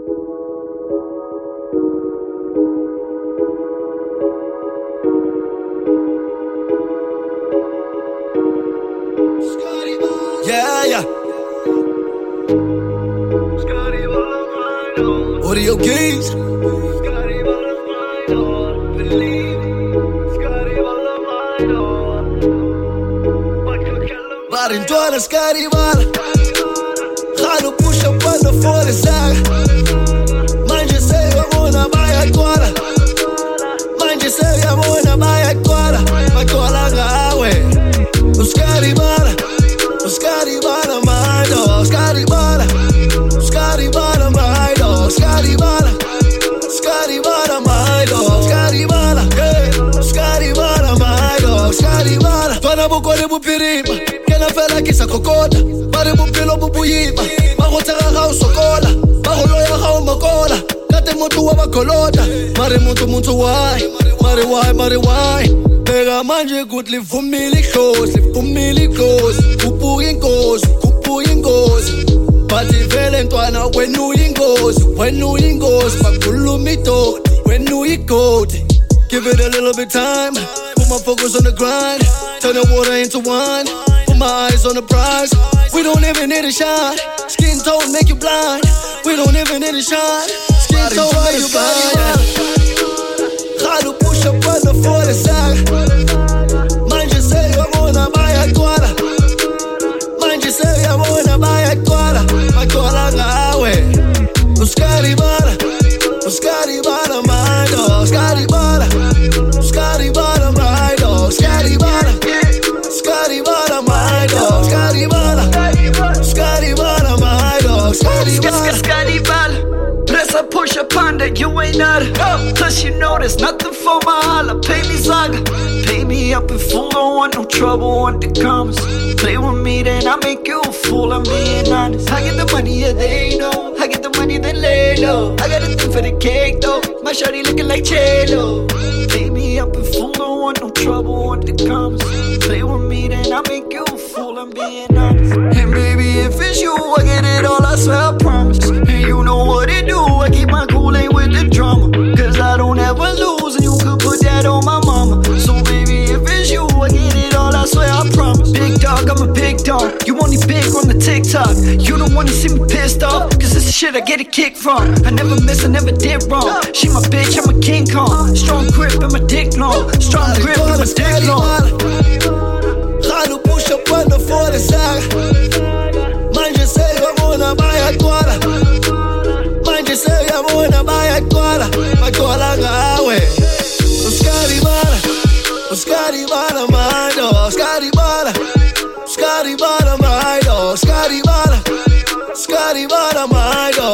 Yeah. Audio keys. Barintwana Skaribala. Khalo push up on the 40 saga. Manje say yabona bayagcwala. Manje say yabona bayagcwala. Bagcwala ngawe. Uskaribala. Skaribala, my dog, Skaribala, Skaribala, my dog, Skaribala, Skaribala, my dog, Skaribala, Skaribala, my dog, Skaribala. Twana bukole bupirima, kena fela kisa kokota, bare bupilo bupuyima, magotega ga usokola, magoloya ga umakola, kate mutu wa bakolota, mare mutu why, mare why. Bega manje good live for me close, kupu ingozi Pati vele ntwana wenu ingozi Pakulumi toti, wenu ikoti. Give it a little bit time, put my focus on the grind, turn the water into wine, put my eyes on the prize. We don't even need a shot, skin tone make you blind. We don't even need a shot, skin tone make you blind. Khalo push up on the 40 saga. Manje say yabona bayagcwala. Manje say yabona bayagcwala. Bagcwala ngawe. Uskaribala, Uskaribala, my dog. Skaribala, Skaribala, my dog. Skaribala, Skaribala, my dog. Skaribala, Skaribala, my dog. Skaribala. Press up, push up on that, you ain't nada. Plus you know there's nothing for my holla. Pay me zaga, pay me up in full. Don't want no trouble, want the commas. Play with me, then I make you a fool. I'm being honest. I get the money, yeah, they know. I get the money, then lay low. I got a thing for the cake, though. My shawty looking like J-Lo. Pay me up in full, don't want no trouble, want the commas. Play with me, then I make you a fool. I'm being honest. And baby, if it's you, I get it all, I swear, I promise. And you know what it do, I keep my cool, ain't with the drama. Cause I don't ever lose, and you could put that on my mama. So baby, if it's you, I get it all, I swear, I promise. Big dog, I'm a big dog. You only big on the TikTok. You don't wanna see me pissed off, cause this is shit I get a kick from. I never miss, I never did wrong. She my bitch, I'm a King Kong. Strong grip and my dick long. Strong grip and my dick long. Khalo push up on the 40 saga. Manje say yabona bayagcwala. Manje say yabona bayagcwala. Bagcwala ngawe. Uskaribala, Uskaribala, my dog. Uskaribala, Uskaribala, my dog. Uskaribala, Uskaribala, my dog.